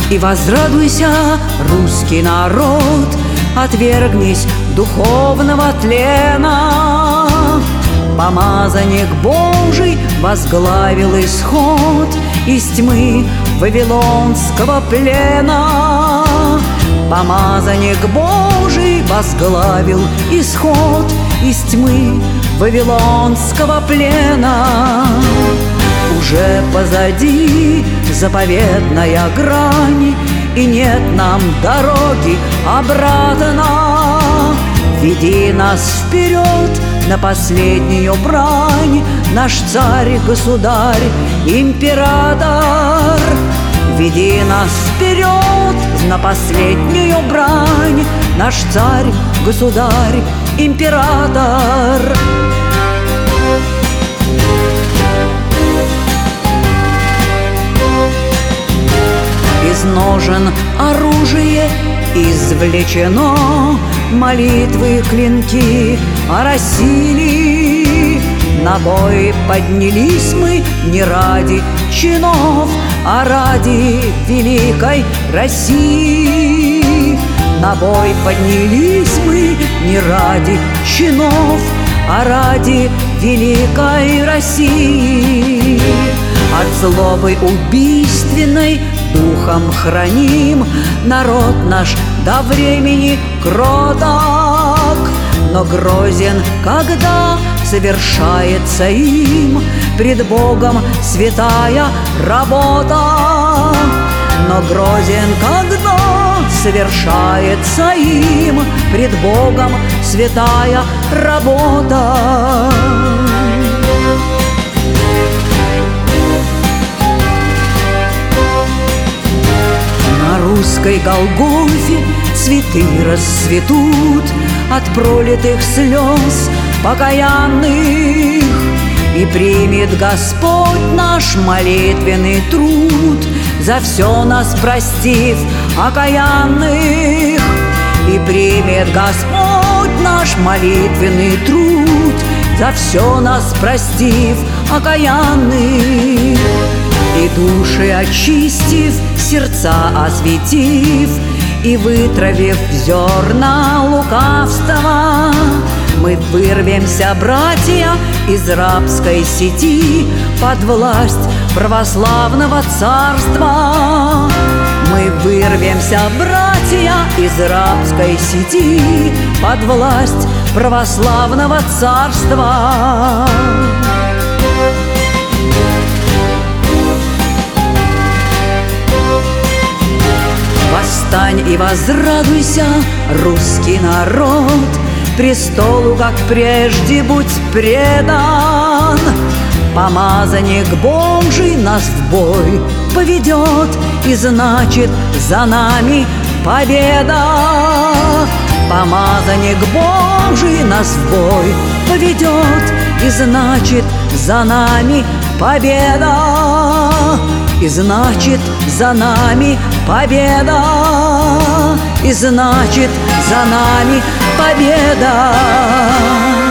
и возрадуйся, русский народ, отвергнись духовного тлена. Помазанник Божий возглавил исход из тьмы вавилонского плена. Помазанник Божий возглавил исход из тьмы вавилонского плена. Уже позади заповедная грань, и нет нам дороги обратно. Веди нас вперед на последнюю брань, наш царь, государь, император. Веди нас вперед на последнюю брань, наш царь, государь, император. Из ножен оружие извлечено, молитвы, клинки оросили. На бой поднялись мы не ради чинов, а ради великой России. На бой поднялись мы не ради чинов, а ради великой России. От злобы убийственной духом храним народ наш до времени кроток, но грозен, когда совершается им пред Богом святая работа. Но грозен, когда совершается им пред Богом святая работа. На русской Голгофе цветы расцветут от пролитых слез покаянных, и примет Господь наш молитвенный труд, за все нас простив окаянных. И примет Господь наш молитвенный труд, за все нас простив окаянных. И души очистив, сердца осветив, и вытравив зерна лукавства, мы вырвемся, братья, из рабской сети под власть православного царства. Мы вырвемся, братья, из рабской сети под власть православного царства. Восстань и возрадуйся, русский народ, престолу, как прежде, будь предан. Помазанник Божий нас в бой поведет, и значит за нами победа. Помазанник Божий нас в бой поведет, и значит за нами победа. И значит за нами победа. И значит за нами победа.